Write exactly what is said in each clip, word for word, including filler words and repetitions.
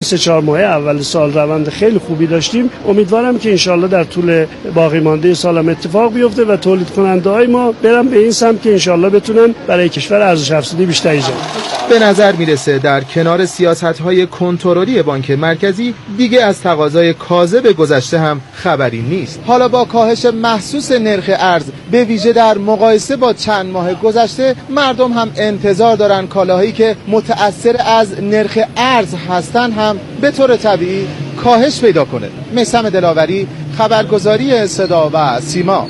سه چهار ماه اول سال روند خیلی خوبی داشتیم. امیدوارم که انشالله در طول باقی مانده سالم اتفاق بیفته و تولید کننده های ما برن به این سمت که انشالله بتونن برای کشور ارزش افزوده بیشتری ایجاد کنن. به نظر میرسه در کنار سیاست‌های کنترلی بانک مرکزی دیگه از تقاضای کاذب گذشته هم خبری نیست. حالا با کاهش محسوس نرخ ارز به ویژه در مقایسه با چند ماه گذشته، مردم هم انتظار دارن کالاهایی که متأثر از نرخ ارز هستن هم به طور طبیعی کاهش پیدا کنه. میثم دلاوری، خبرگزاری صدا و سیما.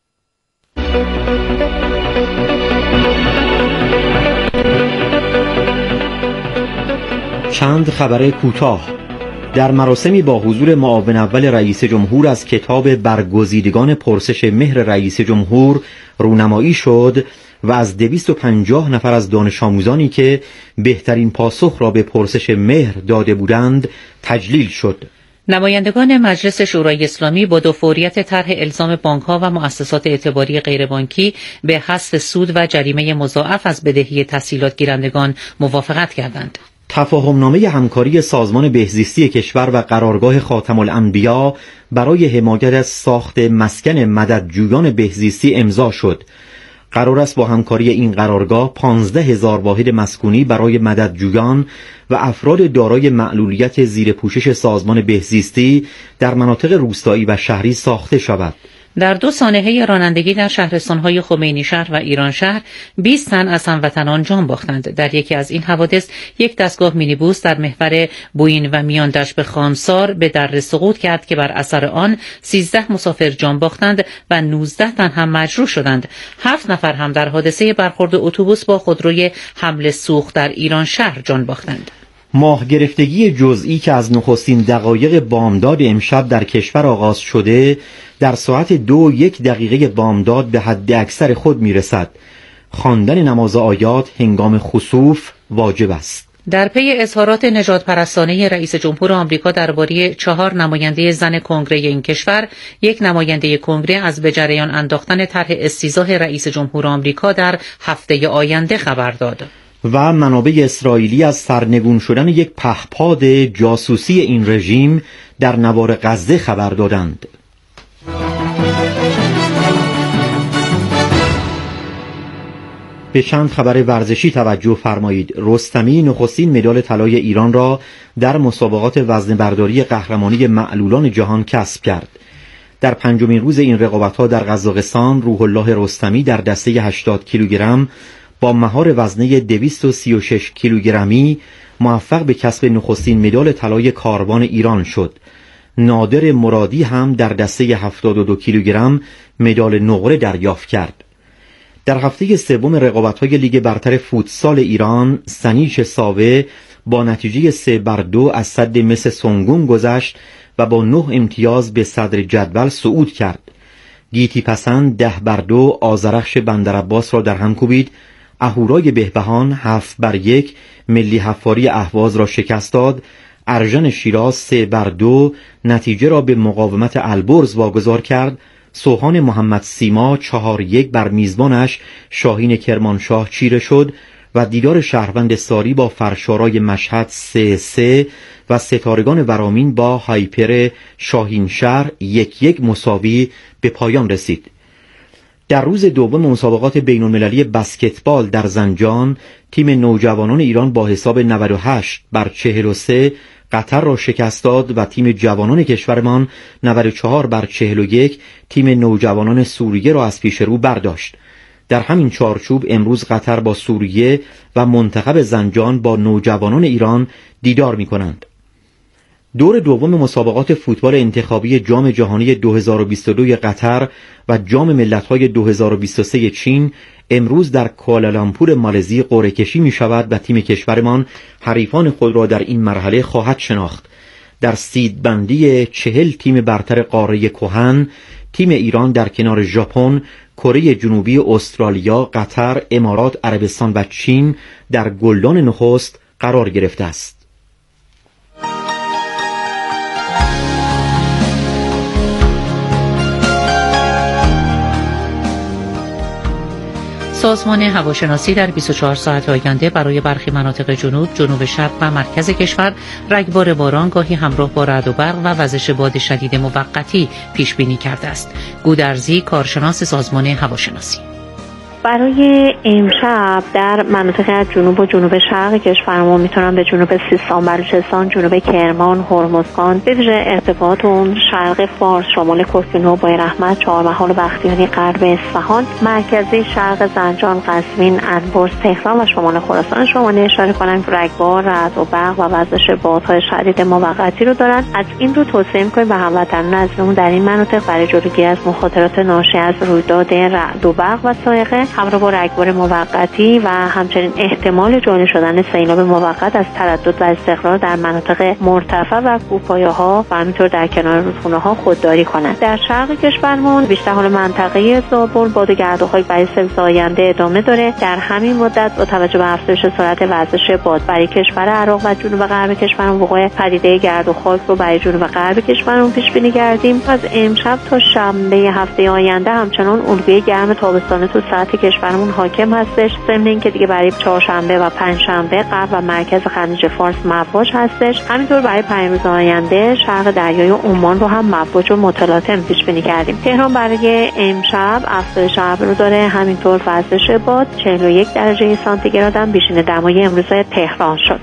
چند خبر کوتاه. در مراسمی با حضور معاون اول رئیس جمهور از کتاب برگزیدگان پرسش مهر رئیس جمهور رونمایی شد و از دویست و پنجاه نفر از دانش آموزانی که بهترین پاسخ را به پرسش مهر داده بودند تجلیل شد. نمایندگان مجلس شورای اسلامی با دو فوریت طرح الزام بانک‌ها و مؤسسات اعتباری غیربانکی به حذف سود و جریمه مضاعف از بدهی تسهیلات گیرندگان موافقت کردند. تفاهمنامه همکاری سازمان بهزیستی کشور و قرارگاه خاتم الانبیا برای حمایت از ساخت مسکن مددجویان بهزیستی امضا شد. قرار است با همکاری این قرارگاه پانزده هزار واحد مسکونی برای مددجویان و افراد دارای معلولیت زیر پوشش سازمان بهزیستی در مناطق روستایی و شهری ساخته شود. در دو سانحه رانندگی در شهرستان‌های خمینی شهر و ایران شهر بیست تن از هموطنان جان باختند. در یکی از این حوادث یک دستگاه مینیبوس در محور بوین و میان دشت به خانسار به در سقوط کرد که بر اثر آن سیزده مسافر جان باختند و نوزده تن هم مجروح شدند. هفت نفر هم در حادثه برخورد اتوبوس با خودروی حمل سوخت در ایران شهر جان باختند. ماه گرفتگی جزئی که از نخستین دقایق بامداد امشب در کشور آغاز شده در ساعت دو یک دقیقه بامداد به حد اکثر خود میرسد. خواندن نماز آیات هنگام خسوف واجب است. در پی اظهارات نژاد پرستانه رئیس جمهور آمریکا درباره چهار نماینده زن کنگره این کشور، یک نماینده کنگره از به جریان انداختن طرح استیضاح رئیس جمهور آمریکا در هفته آینده خبر داد. و منابع اسرائیلی از سرنگون شدن یک پهپاد جاسوسی این رژیم در نوار غزه خبر دادند. به چند خبر ورزشی توجه فرمایید. رستمی نخستین مدال طلای ایران را در مسابقات وزنه‌برداری قهرمانی معلولان جهان کسب کرد. در پنجمین روز این رقابت‌ها در قزاقستان روح الله رستمی در دسته هشتاد کیلوگرم با مهار وزنه دویست و سی و شش کیلوگرمی موفق به کسب نخستین مدال طلای کاروان ایران شد. نادر مرادی هم در دسته هفتاد و دو کیلوگرم مدال نقره دریافت کرد. در هفته سوم رقابت‌های لیگ برتر فوتسال ایران سنیچ ساوه با نتیجه سه بر دو از سد مس سنگون گذشت و با نه امتیاز به صدر جدول صعود کرد. گیتی پسند ده بر دو آذرخش بندرعباس را در هم کوبید. اهورای بهبهان هفت بر یک ملی حفاری اهواز را شکست داد. ارژن شیراز سه بر دو نتیجه را به مقاومت البرز واگذار کرد. سوهان محمد سیما چهار یک بر میزبانش شاهین کرمانشاه چیره شد و دیدار شهروند ساری با فرشارای مشهد سه سه و ستارگان ورامین با هایپر شاهین شهر یک یک مساوی به پایان رسید. در روز دوم مسابقات بین المللی بسکتبال در زنجان تیم نوجوانان ایران با حساب نود و هشت بر چهل و سه قطر را شکست داد و تیم جوانان کشورمان نود و چهار بر چهل و یک تیم نوجوانان سوریه را از پیش رو برداشت. در همین چارچوب امروز قطر با سوریه و منتخب زنجان با نوجوانان ایران دیدار می کنند. دور دوم مسابقات فوتبال انتخابی جام جهانی دو هزار و بیست و دو قطر و جام ملت‌های دو هزار و بیست و سه چین امروز در کوالالامپور مالزی قرعه کشی می شود و تیم کشورمان حریفان خود را در این مرحله خواهد شناخت. در سید بندی چهل تیم برتر قاره کهن تیم ایران در کنار ژاپن، کره جنوبی، استرالیا، قطر، امارات عربستان و چین در گلدان نخست قرار گرفته است. سازمان هواشناسی در بیست و چهار ساعت آینده برای برخی مناطق جنوب، جنوب شرق و مرکز کشور رگبار باران گاهی همراه با رعد و برق و وزش باد شدید موقتی پیش بینی کرده است. گودرزی، کارشناس سازمان هواشناسی: برای امشب در مناطق از جنوب و جنوب شرق کشورمون میتونن به جنوب سیستان، بلوچستان، جنوب کرمان، هرمزگان، به ویژه ارتفاعات اون شرق فارس شمال کوهگیران، بای رحمت، چهارمحال و بختیاری، غرب اصفهان، مرکزی شرق زنجان، قزوین، البرز، تهران و شمال خراسان شمالی اشاره کنم رگبار، رعد و برق و وزش بادهای شدید موقتی رو دارن. از این رو توصیه می‌کنیم به هموطنان عزیزمون در این مناطق برای جلوگیری از مخاطرات ناشی از رویداد رعد و برق و صاعقه همراه با رگبار موقتی و همچنین احتمال جاری شدن سیلاب موقت از تردد و استقرار در مناطق مرتفع و کوهپایه‌ها و همینطور در کنار رودخانه‌ها خودداری کنند. در شرق کشورمون بیشتر حال منطقه زابل باد گردوهای برای سه روز آینده ادامه داره. در همین مدت با توجه به افزایش سرعت وزش باد برای کشور عراق و جنوب غرب کشورمون وقوع پدیده گرد و خاک رو برای جنوب غرب کشورمون پیش بینی کردیم. از امشب تا شنبه هفته آینده همچنان الگوی گرم تابستانه تو ساعت کشورمون حاکم هستش. ضمن اینکه دیگه برای چهارشنبه و پنجشنبه غرب و مرکز خلیج فارس مواج هستش. همینطور برای پنج روز آینده شرق دریای عمان رو هم مواج و متلاطم پیش بینی کردیم. تهران برای امشب افزایش ابر رو داره، همینطور وزش باد چهل و یک درجه سانتیگراد هم بیشتر دمای امروز تهران شد.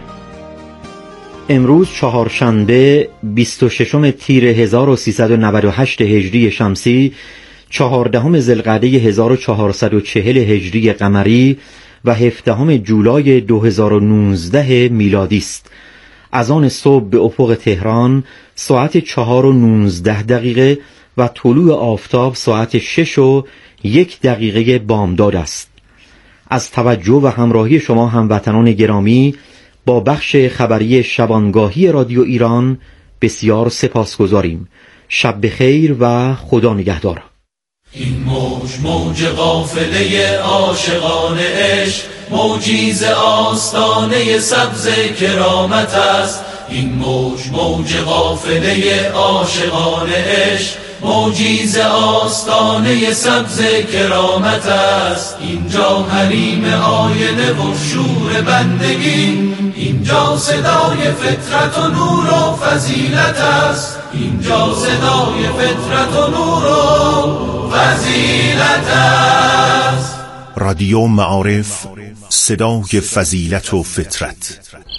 امروز چهارشنبه بیست و ششم تیر هزار و سیصد و نود و هشت هجری شمسی، چهاردهم ذوالقعده هزار و چهارصد و چهل هجری قمری و هفدهم جولای دو هزار و نوزده میلادی است. از آن صبح به افق تهران ساعت چهار و نوزده دقیقه و طلوع آفتاب ساعت شش و یک دقیقه بامداد است. از توجه و همراهی شما هموطنان گرامی با بخش خبری شبانگاهی رادیو ایران بسیار سپاسگزاریم. شب بخیر و خدا نگهدار. این موج موج قافله عاشقان عشق، موجی ز آستانه سبز کرامت است. این موج موج قافله عاشقان عشق، موجی ز آستانه سبز کرامت است. اینجا حریم آینه و شور بندگی، اینجا صدای فطرت و نور و فضیلت است. اینجا صدای فطرت و نور و فضیلت است. رادیو معارف، صدای فضیلت و فطرت.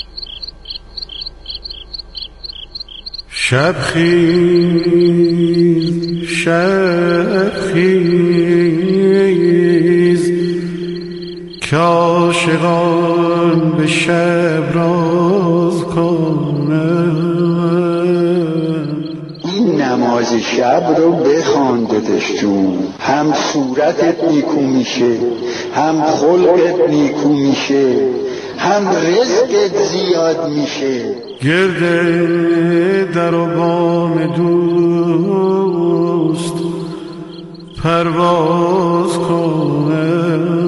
شب خیز شب خیز که عاشقان به شب راز کنند. این نماز شب رو بخوان داداش جون، هم صورتت نیکو میشه، هم خلقت نیکو میشه، هم رزقت زیاد میشه. گرده در و بام دوست پرواز کنه.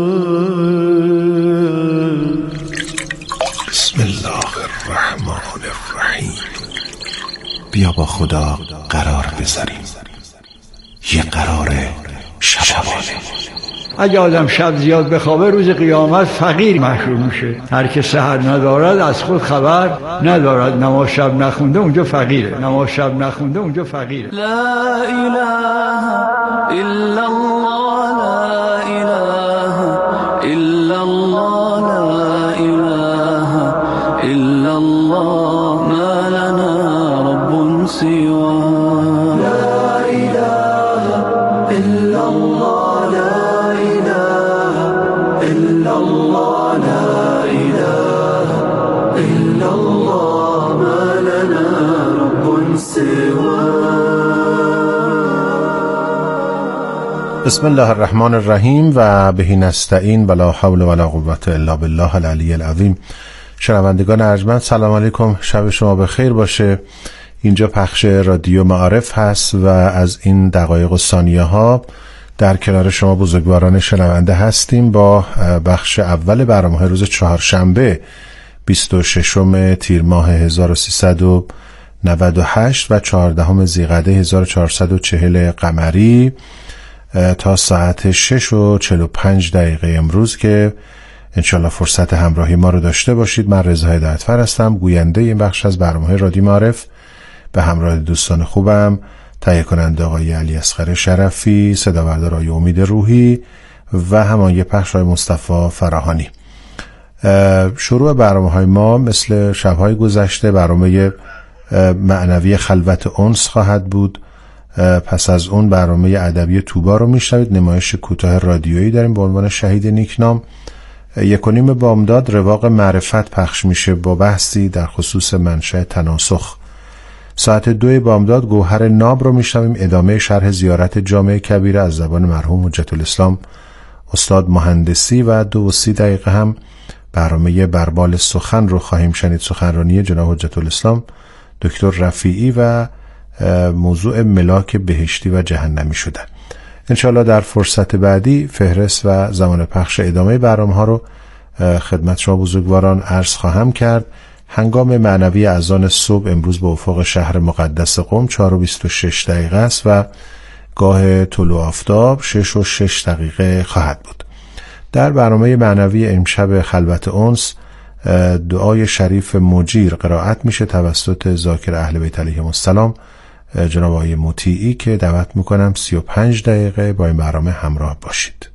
بسم الله الرحمن الرحیم. بیا با خدا قرار بذاریم، یه قرار شبانه. اگه آدم شب زیاد بخوابه روز قیامت فقیر محشور میشه. هر که سحر ندارد از خود خبر ندارد. نماز شب نخونده اونجا فقیره، نماز شب نخونده اونجا فقیره. لا اله الا الله، لا اله الا الله، لا اله الا الله، ما لنا رب سواه. لا اله الا الله، بسم الله الرحمن الرحیم و به نستعین ولا حول ولا قوة الا بالله العلی العظیم. شنوندگان ارجمند سلام علیکم، شب شما بخیر باشه. اینجا پخش رادیو معارف هست و از این دقایق و ثانیه ها در کنار شما بزرگواران شنونده هستیم با بخش اول برنامه روز چهارشنبه بیست و ششم تیر ماه هزار و سیصد و نود و هشت و چهاردهم ذوالقعده هزار و چهارصد و چهل قمری تا ساعت شش و چهل و پنج دقیقه امروز که انشالله فرصت همراهی ما رو داشته باشید. من رضا هدایتفر هستم، گوینده این بخش از برنامه رادیو معارف، به همراه دوستان خوبم، تهیه کننده آقای علی اصغر شرفی، صداوردار آقای امید روحی و هماهنگ پخش آقای مصطفی فراهانی. شروع برنامه های ما مثل شب‌های گذشته برنامه معنوی خلوت انس خواهد بود. پس از اون برنامه ادبی توبا رو میشنوید. نمایش کوتاه رادیویی داریم به عنوان شهید نیکنام. یک و نیم بامداد رواق معرفت پخش میشه با بحثی در خصوص منشأ تناسخ. ساعت دو بامداد گوهر ناب رو میشنویم، ادامه شرح زیارت جامع کبیره از زبان مرحوم حجت الاسلام استاد مهندسی و دو و سی دقیقه هم برنامه بربال سخن رو خواهیم شنید. سخنرانی جناب حجت الاسلام دکتر رفیعی و موضوع ملاک بهشتی و جهنمی شدن. انشاءالله در فرصت بعدی فهرست و زمان پخش ادامه برنامه ها رو خدمت شما بزرگواران عرض خواهم کرد. هنگام معنوی اذان صبح امروز به افق شهر مقدس قم چهار و بیست و شش دقیقه است و گاه طلوع آفتاب شش و شش دقیقه خواهد بود. در برنامه معنوی امشب خلوت انس دعای شریف مجیر قرائت میشه توسط ذاکر اهل بیت علیهم السلام جناب آقای مطیعی که دعوت میکنم سی و پنج دقیقه با این برنامه همراه باشید.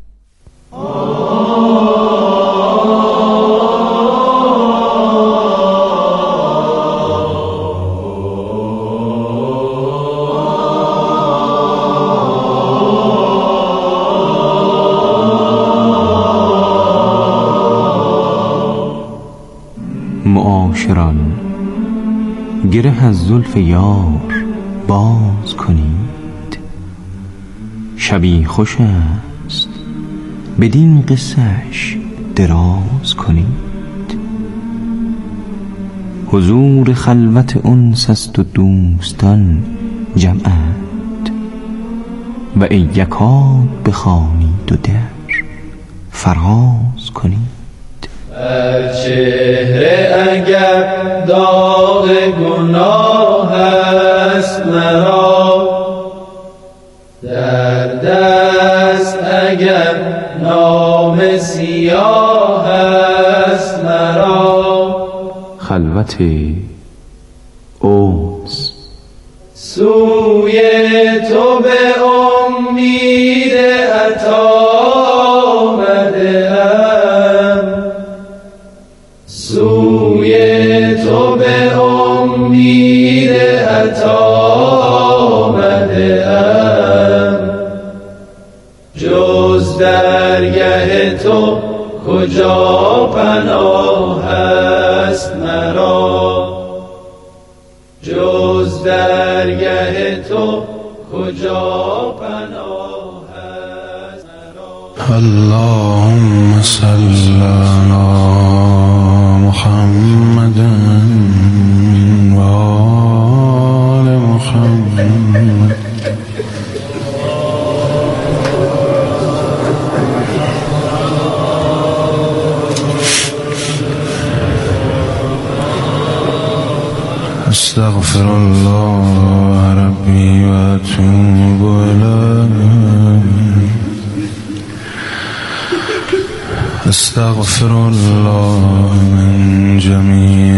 معاشران، گره از زلف یار باز کنید، شبی خوش است بدین قصه‌اش دراز کنید. حضور خلوت انس است و دوستان جمعند، و ای یکاد بخوانید و در فراز کنید. بر چهره اگر داغ گناه است مرا، در دست اگر نام سیاه است مرا، خلوت انس سوی تو به امید عطا آمده ام، سوی تو به امید عطا آمده ام، جز درگه تو کجا پناه است مرا، جز درگه تو کجا پناه است مرا. اللهم صل علی محمد و آل محمد. استغفر الله ربی و اتوب الیه، استغفر الله من جمیع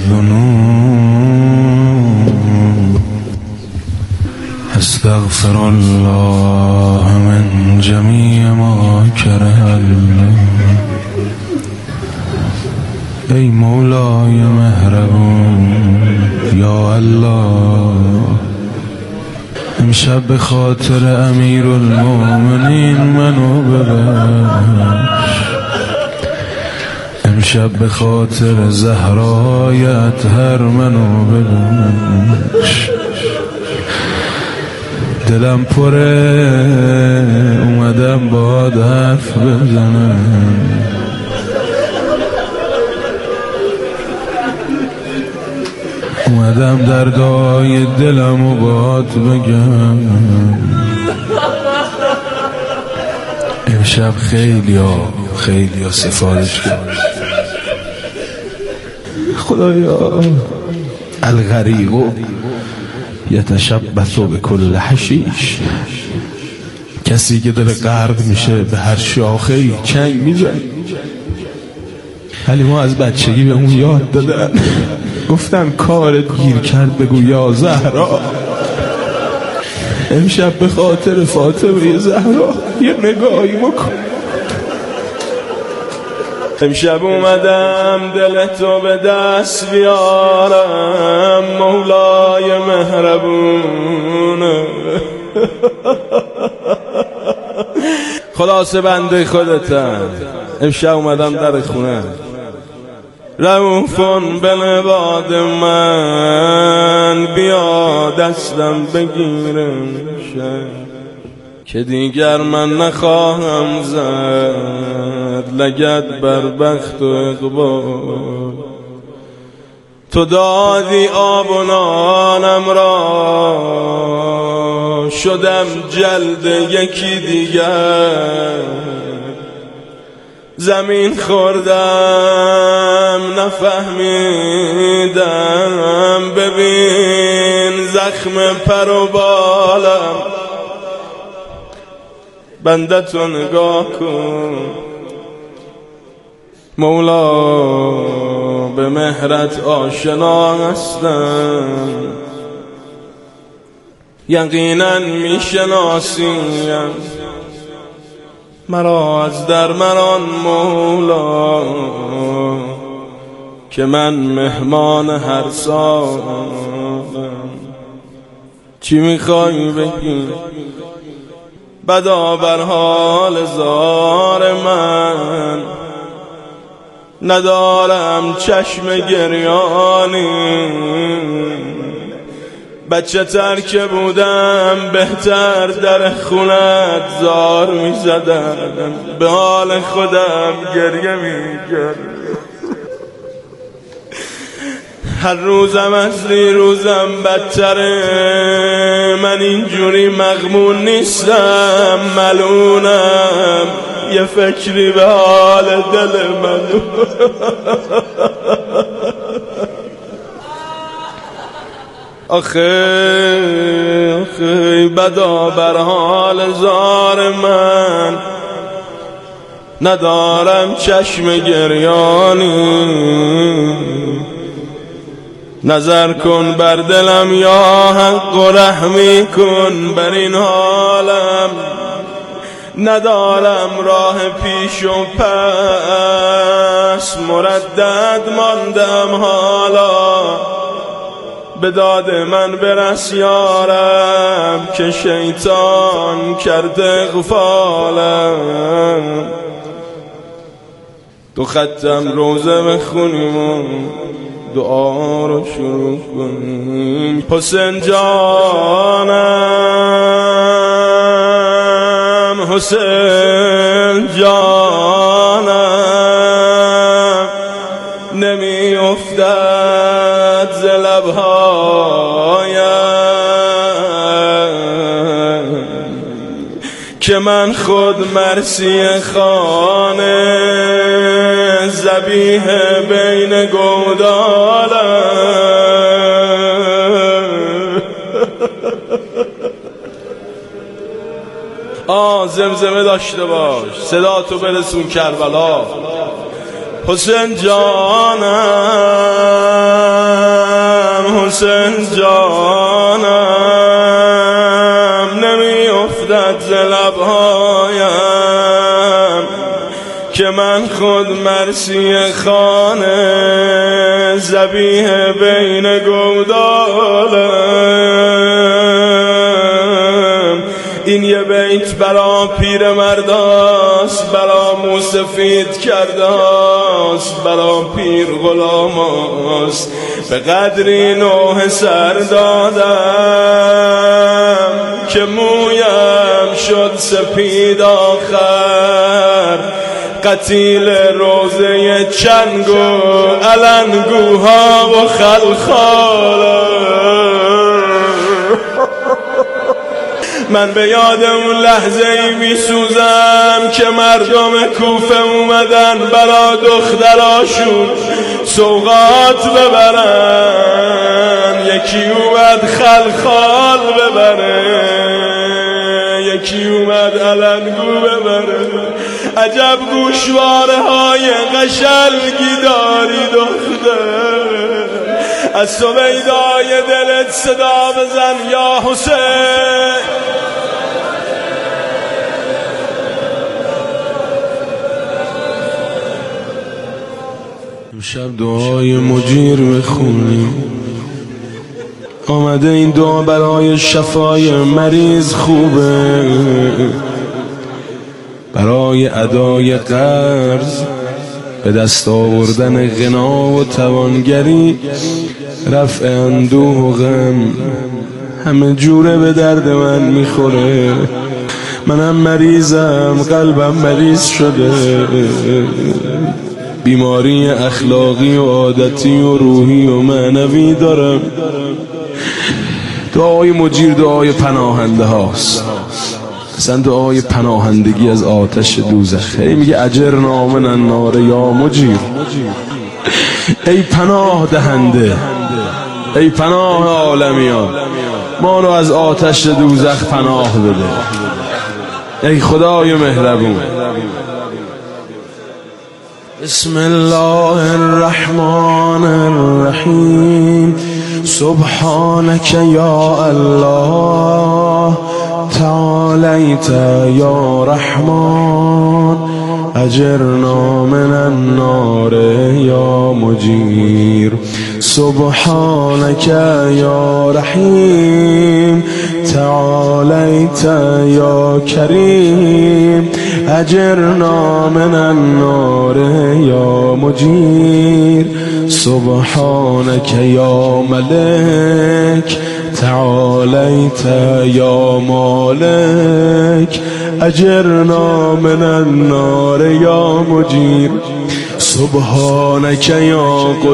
الذنوب، استغفر الله من جمیع ما کره الله. ای مولای مهربون یا الله، امشب به خاطر امیر المؤمنین منو ببخش، امشب به خاطر زهرای اطهر منو ببخش. دلم پره اومدم باهات حرف بزنم، اومدم دردای دلمو باهات بگم. امشب خیلی ها خیلی ها سفارش کرد، خدایا الغریق یتشبث بكل حشیش کسی که داره غرق میشه به هر شاخه‌ای چنگ میزنه. ولی ما از بچگی به اون یاد دادن، گفتن کارت گیر کرد بگو یا زهرا. امشب به خاطر فاطمه زهرا یه نگاهی بکن. امشب اومدم دلتو به دست بیارم مولای مهربون. خلاصه بنده خودتم، امشب اومدم در خونه. رؤوفون به لباد من، بیا دستم بگیرم شد که دیگر من نخواهم زد لگد بر بخت و اقبال. تو دادی آب و نانم را، شدم جلد یکی دیگر. زمین خوردم نفهمیدم، ببین زخم پر و بالم. بنده تو نگاه کن مولا، به مهرت آشنا هستم. یقینا میشناسیم مرا از درمران مولا، که من مهمان هر سالم. چی میخوای بگی بدا بر حال زار من؟ ندارم چشم گریانی، بچه تر که بودم بهتر در خونت زار می زدم، به حال خودم گریه می کردم. هر روزم از دیروزم بدتره، من اینجوری مغمون نیستم، ملونم. یه فکری به حال دل من. آخه آخه بدا بر حال زار من، ندارم چشم گریانی. نظر کن بر دلم یا حق و رحمی کن بر این حالم. ندارم راه پیش و پس، مردد ماندم حالا. به داد من برس یارم که شیطان کرده غفالم. دو ختم روزه بخونیم و دعا رو شروع کنیم. حسین جانم، حسین جانم، نمی افتد ز لبهایم که من خود مرسی خانه، ذبیح بین گودالم. آه زمزمه داشته باش، صدا تو برسون کربلا. حسین جانم، حسین جانم، نمی افتد ز لبهایم که من خود مرسی خانه، ذبیح بین گودالم. این یه بیت برا پیر مرداست، برا موسفید کرداست، برا پیر غلاماست. به قدری نوح سر دادم که مویم شد سپید آخر. قتیل روزه چنگ و علنگوها و خلخالم. من به یاد اون لحظه ای می سوزم که مردم کوفه اومدن برا دختراشون سوغات ببرن. یکی اومد خلخال ببره، یکی اومد علنگو ببره. عجب گوشواره های قشنگی داری دختر، از سویدای دلت صدا بزن یا حسین. شب دعای مجیر بخونیم، آمده این دعا برای شفای مریض خوبه، برای ادای قرض، به دست آوردن غنا و توانگری، رفع اندوه و غم، همه جوره به درد من میخوره. منم مریضم، قلبم مریض شده، بیماری اخلاقی و عادتی و روحی و معنوی دارم. دعای مجیر دعای پناهنده هاست، اصلا دعای پناهندگی از آتش دوزخ. ای میگه اجرنا من النار یا مجیر، ای پناه دهنده، ای پناه عالمیان، ما رو از آتش دوزخ پناه بده ای خدای مهربون. بسم الله الرحمن الرحیم. سبحانك یا الله، تعالیت یا رحمان، اجرنا من النار یا مجیر. سبحانك یا رحیم، تعالیت یا کریم، اجرنا من النار یا مجیر. سبحانك یا ملک، تعالیت یا مالک، اجرنا من النار یا مجیر. سبحانك یا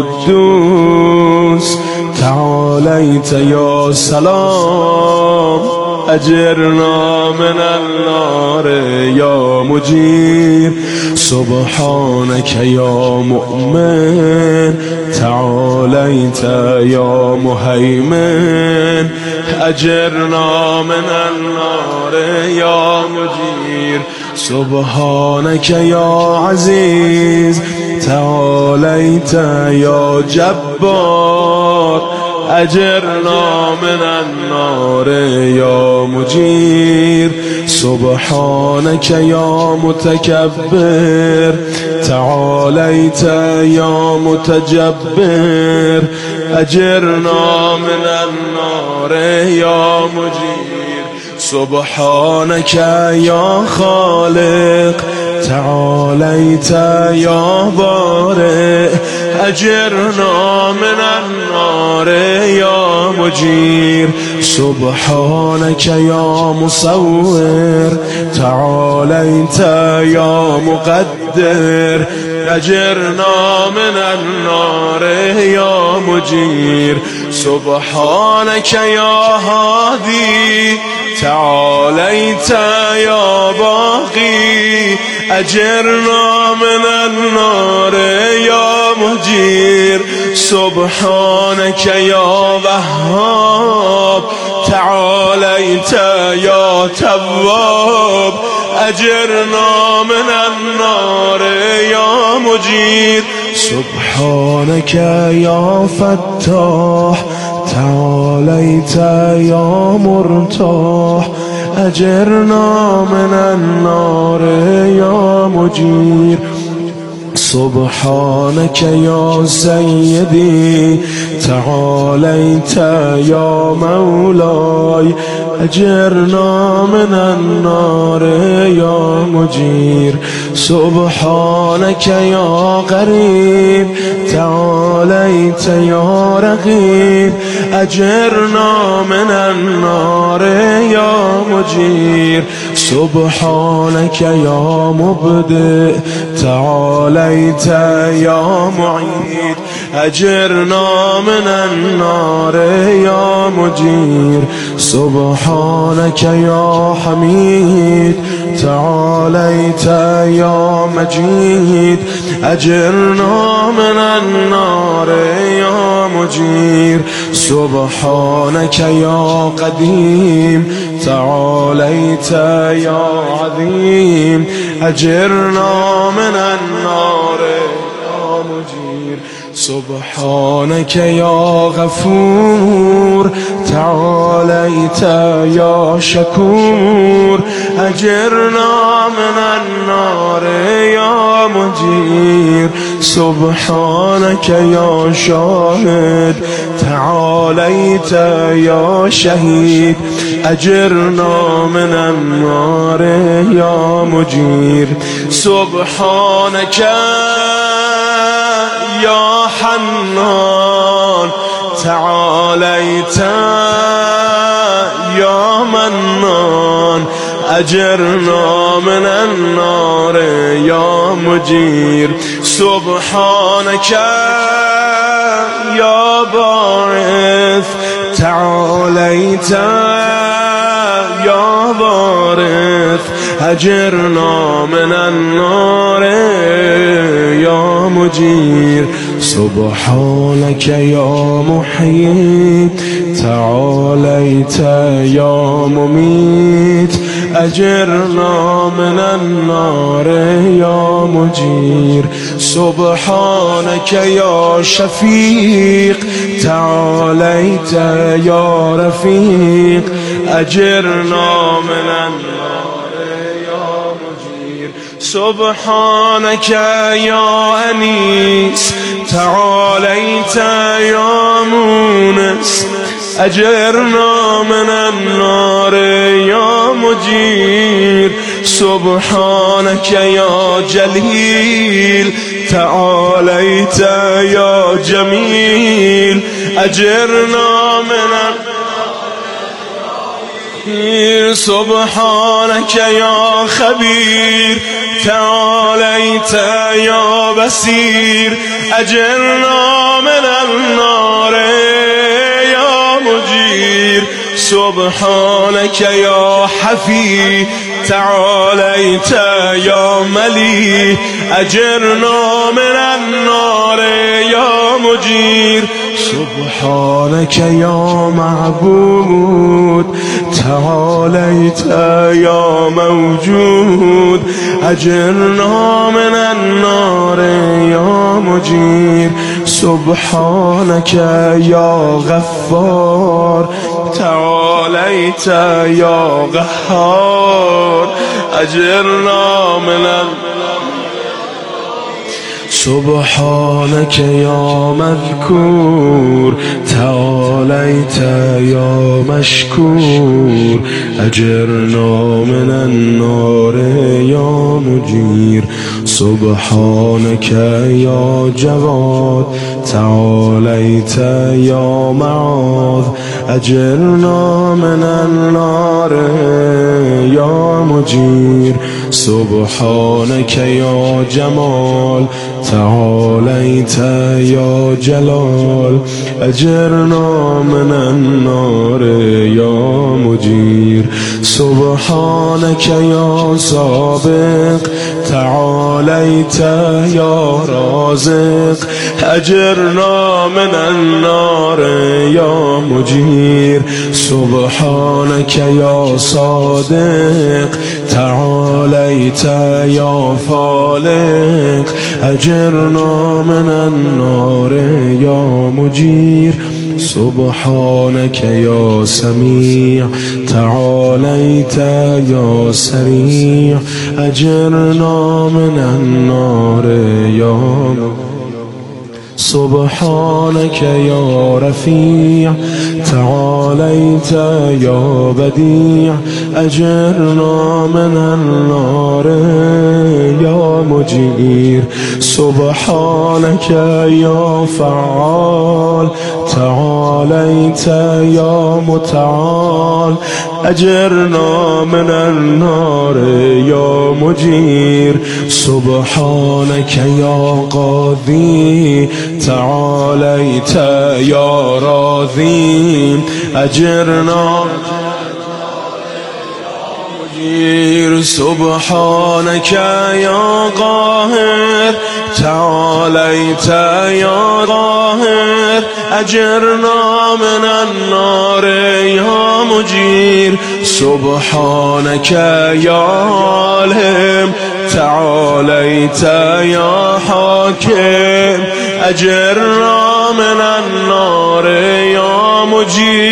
قدوس، تعالیت یا سلام، اجرنا من النار یا مجیر. سبحانك یا مؤمن، تعالیت یا مهیمن، اجرنا من النار یا مجیر. سبحانك یا عزیز، تعالیت یا جبار، اجرنا من النار یا مجیر. سبحانك یا متکبر، تعالیت یا متجبر، اجرنا من النار یا مجیر. سبحانك یا خالق، تعالیت یا بارئ، اجرنا من النار یا مجیر. سبحانك یا مصور، تعالیت یا مقدر، اجرنا من النار یا مجیر. سبحانك یا هادی، تعالیت یا باقی، اجرنا من النار یا مجیر. سبحانك یا وهاب، تعالیت یا تواب، اجرنا من النار یا مجیر. سبحانك یا فتاح، تعالیت یا مرتاح، اجرنا من النار یا مجیر. سبحانك یا سیدی، تعالیت یا مولای، اجرنا من النار یا مجیر. سبحانك یا قریب، تعالیت یا رقیب، اجرنا من النار یا مجیر. سبحانك یا مبدئ، تعالیت یا معید، اجرنا من النار یا مجیر. سبحانك يا حميد تعاليت يا مجيد أجرنا من النار يا مجير سبحانك يا قديم تعاليت يا عظيم أجرنا من النار يا مجير سبحانك يا غفور تعاليت يا شكور أجرنا من النار يا مجير سبحانك يا شاهد تعاليت يا شهيد أجرنا من النار يا مجير سبحانك يا حنان تعاليت يا منان أجرنا من النار يا مجير سبحانك يا باعث تعاليت يا وارث أجرنا من النار يا مجير سبحانك يا محيي تعاليت يا مميت أجرنا من النار يا مجير سبحانك يا شفيق تعاليت يا رفيق أجرنا من النار يا مجير سبحانك يا أنيس تعاليت يا مونس أجرنا من النار يا مجير سبحانك يا جليل تعاليت يا جميل أجرنا من النار سبحانك يا خبير تعاليت يا بصير أجرنا من النار يا مجير سبحانك يا حفي تعاليت يا ملي أجرنا من النار يا مجير سبحانك يا معبود تعاليت يا موجود أجرنا من النار يا مجير سبحانك يا غفار تعاليت يا قهار أجرنا من النار سبحانك يا مذكور تعاليت يا مشكور أجرنا من النار يا مجير سبحانك يا جواد تعاليت يا معاذ أجرنا من النار يا مجير سبحانك يا جمال تعاليت يا جلال أجرنا من النار يا مجير سبحانك يا سابق تعاليت يا رازق أجرنا من النار يا مجير سبحانك يا صادق تعاليت يا فالق أجرنا من النار يا مجير سبحانك يا سميع تعاليت يا سريع أجرنا من النار يا مجير سبحانك يا رفيع تعاليت يا بديع أجرنا من النار يا مجير سبحانك يا فعال تعاليت يا متعال أجرنا من النار يا مجير سبحانك يا قاضي تعاليت يا راضي أجرنا سبحانك يا قاهر تعاليت يا قاهر أجرنا من النار يا مجير سبحانك يا عالم تعاليت يا حاكم أجرنا من النار يا مجير